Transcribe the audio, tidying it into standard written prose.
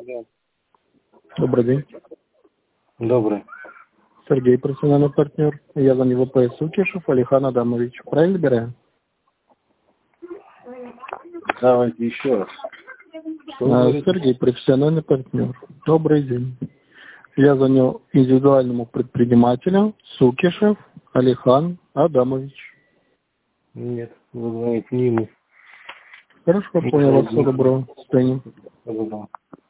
Да. Добрый день. Добрый. Сергей, профессиональный партнер. Я за него ВПС Сукишев Алихан Адамович. Правильно выбираем? Давайте еще раз. Сергей, профессиональный партнер. Добрый день. Я звоню индивидуальному предпринимателю Сукишев Алихан Адамович. Нет, вы звоните не ему. Хорошо, понял вас. Всего доброго. До свидания. Доброго.